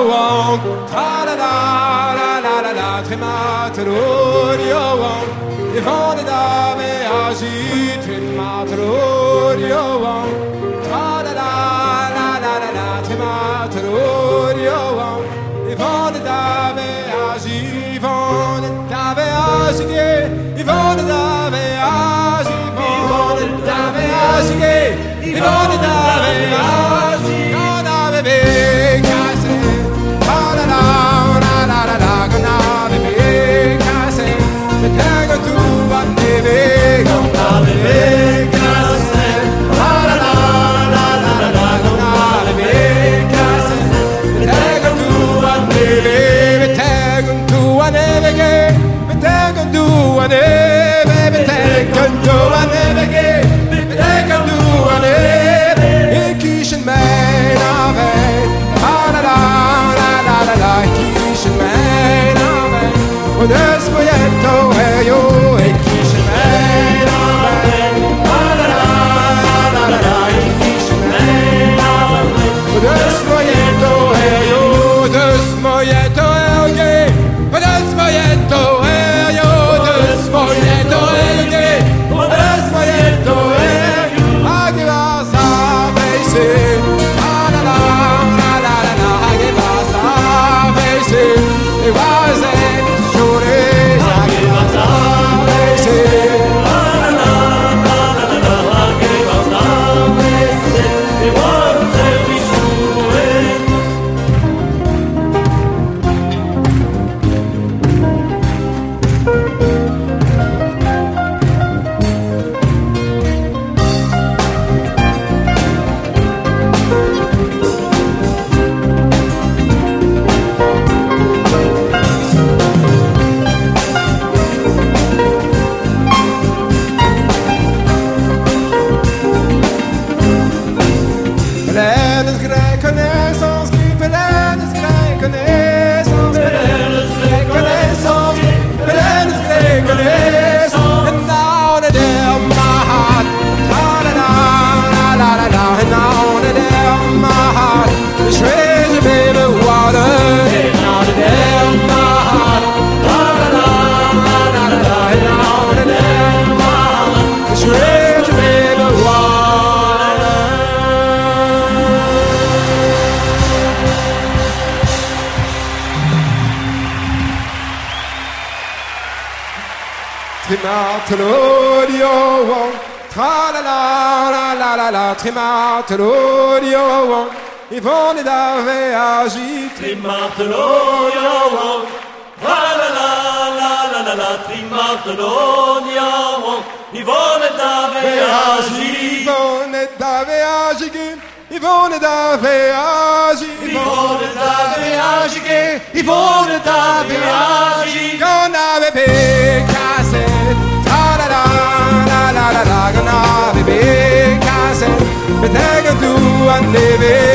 wong, tra la la la la la la, trimatolorio wong, Yvonne Dave agi, trimatolorio wong, tra la la la la la la, trimatolorio wong, Yvonne Dave agi, Yvonne Dave agi, Yvonne Dave agi, Yvonne Dave agi, Yvonne Dave agi, gonna be big, I say, la la la la la la la, gonna be big, I say, the tag of two one day, gonna be big, I say, la la la la la la la, gonna be big, I say, the tag of two one day, the tag of two one day, the tag of two one day, the tag of two one day, the tag of two one day. Kishen mein ave, la la la la la la la, Kishen mein ave, und das Projekt yo, Kishen mein ave, la la la la la la, Kishen mein ave, und das Projekt yo, das Projekt yo, und das Projekt yo, das Projekt yo, und das Projekt yo, agivas. La la la la la la, I give us our faces. It wasn't sure as I give us our faces. La la la la la la, I give us our faces. It wasn't Trimatolorio, tra la la la la la la, Trimatolorio, Yvonne Dave agi, Trimatolorio, tra la la la la la la, Trimatolorio, Yvonne Dave agi, Yvonne Dave agi, Yvonne Dave agi, Yvonne Dave agi, Yvonne Dave agi, gonna be big, I said, la la la la la la la, gonna be big, I said, but I can do one day.